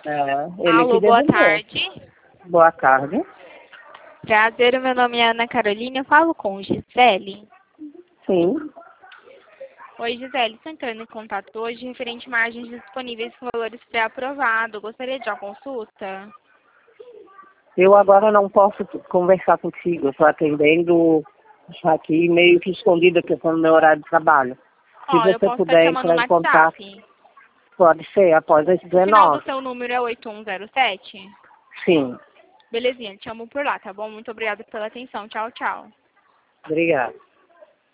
Ele Alô, que boa devolveu. tarde. Boa tarde. Prazer, meu nome é Ana Carolina, eu falo com Gisele. Sim. Oi, Gisele, estou entrando em contato hoje referente a margens disponíveis com valores pré-aprovados. Gostaria de uma consulta? Eu agora não posso conversar contigo. Eu estou atendendo aqui meio que escondida, porque eu estou no meu horário de trabalho. Se Ó, eu você posso estar puder chamando entrar no em contato, WhatsApp. pode ser após as O final do 19. seu número é 8107? Sim. Belezinha, te chamo por lá, tá bom? Muito obrigada pela atenção. Tchau, tchau. Obrigada.